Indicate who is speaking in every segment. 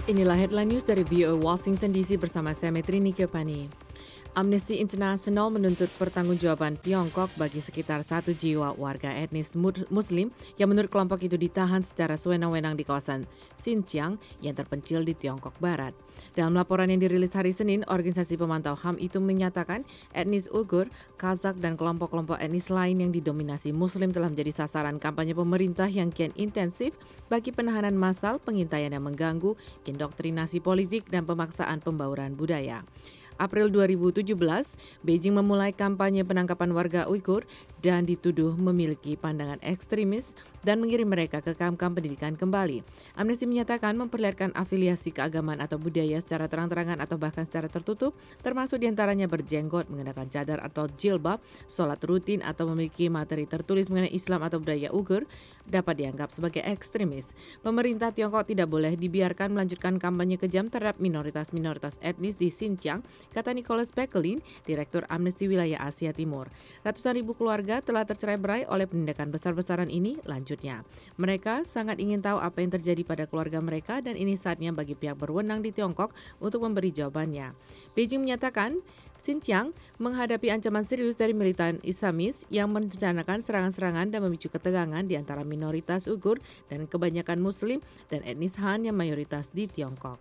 Speaker 1: Inilah headline news dari VOA Washington DC bersama saya Metrini Kepani. Amnesty International menuntut pertanggungjawaban Tiongkok bagi sekitar 1 jiwa warga etnis Muslim yang menurut kelompok itu ditahan secara sewenang-wenang di kawasan Xinjiang yang terpencil di Tiongkok Barat. Dalam laporan yang dirilis hari Senin, organisasi pemantau HAM itu menyatakan etnis Uighur, Kazakh, dan kelompok-kelompok etnis lain yang didominasi Muslim telah menjadi sasaran kampanye pemerintah yang kian intensif bagi penahanan massal, pengintaian yang mengganggu, indoktrinasi politik, dan pemaksaan pembauran budaya. April 2017, Beijing memulai kampanye penangkapan warga Uighur dan dituduh memiliki pandangan ekstremis dan mengirim mereka ke kamp-kamp pendidikan kembali. Amnesty menyatakan memperlihatkan afiliasi keagamaan atau budaya secara terang-terangan atau bahkan secara tertutup, termasuk diantaranya berjenggot, mengenakan cadar atau jilbab, sholat rutin atau memiliki materi tertulis mengenai Islam atau budaya Uighur, dapat dianggap sebagai ekstremis. Pemerintah Tiongkok tidak boleh dibiarkan melanjutkan kampanye kejam terhadap minoritas-minoritas etnis di Xinjiang, kata Nicholas Bekelin, Direktur Amnesty Wilayah Asia Timur. Ratusan ribu keluarga telah tercerai-berai oleh penindakan besar-besaran ini. Lanjutnya, mereka sangat ingin tahu apa yang terjadi pada keluarga mereka dan ini saatnya bagi pihak berwenang di Tiongkok untuk memberi jawabannya. Beijing menyatakan Xinjiang menghadapi ancaman serius dari militan Islamis yang merencanakan serangan-serangan dan memicu ketegangan di antara minoritas Uighur dan kebanyakan Muslim dan etnis Han yang mayoritas di Tiongkok.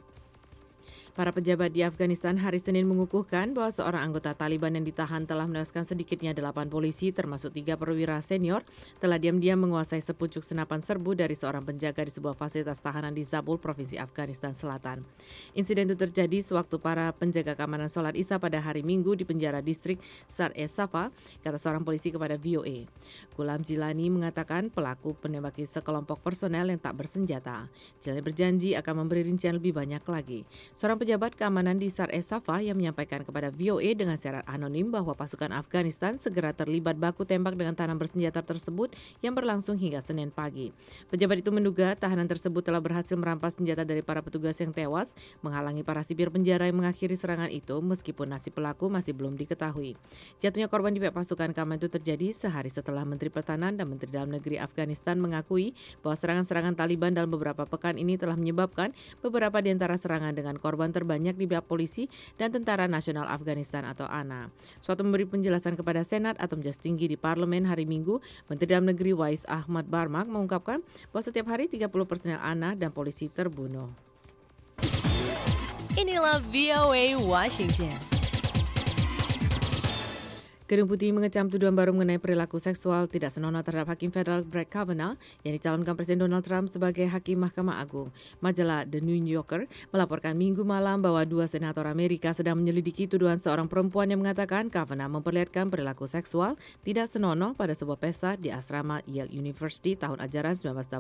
Speaker 1: Para pejabat di Afghanistan hari Senin mengukuhkan bahwa seorang anggota Taliban yang ditahan telah menewaskan sedikitnya 8 polisi termasuk 3 perwira senior telah diam-diam menguasai sepucuk senapan serbu dari seorang penjaga di sebuah fasilitas tahanan di Zabul, Provinsi Afghanistan Selatan. Insiden itu terjadi sewaktu para penjaga keamanan sholat Isya pada hari Minggu di penjara distrik Sar-e-Safa, kata seorang polisi kepada VOA. Ghulam Jilani mengatakan pelaku menembaki sekelompok personel yang tak bersenjata. Jilani berjanji akan memberi rincian lebih banyak lagi. Seorang pejabat keamanan di Sar-e-Safa yang menyampaikan kepada VOA dengan syarat anonim bahwa pasukan Afghanistan segera terlibat baku tembak dengan tahanan bersenjata tersebut yang berlangsung hingga Senin pagi. Pejabat itu menduga tahanan tersebut telah berhasil merampas senjata dari para petugas yang tewas, menghalangi para sipir penjara yang mengakhiri serangan itu meskipun nasib pelaku masih belum diketahui. Jatuhnya korban di pihak pasukan keamanan itu terjadi sehari setelah Menteri Pertahanan dan Menteri Dalam Negeri Afghanistan mengakui bahwa serangan-serangan Taliban dalam beberapa pekan ini telah menyebabkan beberapa di antara serangan dengan korban terbanyak di pihak polisi dan Tentara Nasional Afghanistan atau ANA. Suatu memberi penjelasan kepada Senat atau majelis tinggi di Parlemen hari Minggu, Menteri Dalam Negeri Wais Ahmad Barmak mengungkapkan bahwa setiap hari 30 personel ANA dan polisi terbunuh.
Speaker 2: Inilah VOA Washington.
Speaker 1: Gedung Putih mengecam tuduhan baru mengenai perilaku seksual tidak senonoh terhadap Hakim Federal Brett Kavanaugh yang dicalonkan Presiden Donald Trump sebagai Hakim Mahkamah Agung. Majalah The New Yorker melaporkan Minggu malam bahwa 2 senator Amerika sedang menyelidiki tuduhan seorang perempuan yang mengatakan Kavanaugh memperlihatkan perilaku seksual tidak senonoh pada sebuah pesta di asrama Yale University tahun ajaran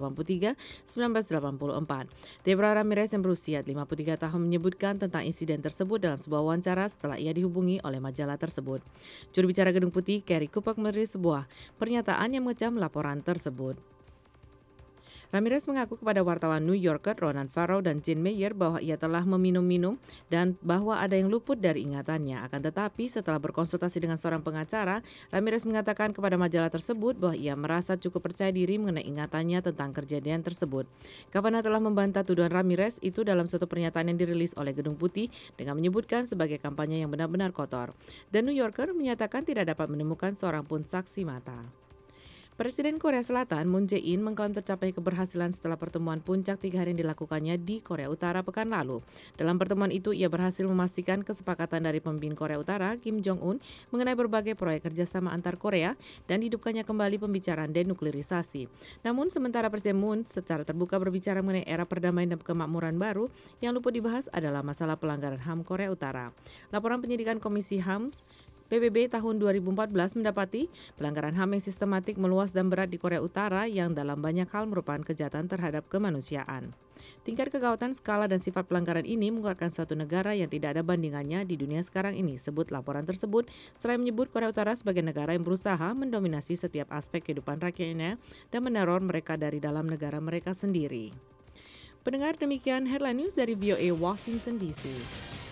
Speaker 1: 1983-1984. Deborah Ramirez yang berusia 53 tahun menyebutkan tentang insiden tersebut dalam sebuah wawancara setelah ia dihubungi oleh majalah tersebut. Juru bicara Gedung Putih, Kerry Kupek menulis sebuah pernyataan yang mengecam laporan tersebut. Ramirez mengaku kepada wartawan New Yorker Ronan Farrow dan Jean Meyer bahwa ia telah meminum-minum dan bahwa ada yang luput dari ingatannya. Akan tetapi setelah berkonsultasi dengan seorang pengacara, Ramirez mengatakan kepada majalah tersebut bahwa ia merasa cukup percaya diri mengenai ingatannya tentang kejadian tersebut. Kavanaugh telah membantah tuduhan Ramirez itu dalam suatu pernyataan yang dirilis oleh Gedung Putih dengan menyebutkan sebagai kampanye yang benar-benar kotor. The New Yorker menyatakan tidak dapat menemukan seorang pun saksi mata. Presiden Korea Selatan Moon Jae-in mengklaim tercapai keberhasilan setelah pertemuan puncak 3 hari yang dilakukannya di Korea Utara pekan lalu. Dalam pertemuan itu, ia berhasil memastikan kesepakatan dari pemimpin Korea Utara, Kim Jong-un, mengenai berbagai proyek kerjasama antar Korea dan hidupkannya kembali pembicaraan denuklirisasi. Namun, sementara Presiden Moon secara terbuka berbicara mengenai era perdamaian dan kemakmuran baru, yang luput dibahas adalah masalah pelanggaran HAM Korea Utara. Laporan penyidikan Komisi HAM PBB tahun 2014 mendapati pelanggaran HAM yang sistematik, meluas dan berat di Korea Utara yang dalam banyak hal merupakan kejahatan terhadap kemanusiaan. Tingkat kegawatan, skala dan sifat pelanggaran ini mengeluarkan suatu negara yang tidak ada bandingannya di dunia sekarang ini, sebut laporan tersebut, selain menyebut Korea Utara sebagai negara yang berusaha mendominasi setiap aspek kehidupan rakyatnya dan meneror mereka dari dalam negara mereka sendiri. Pendengar, demikian headline news dari VOA Washington DC.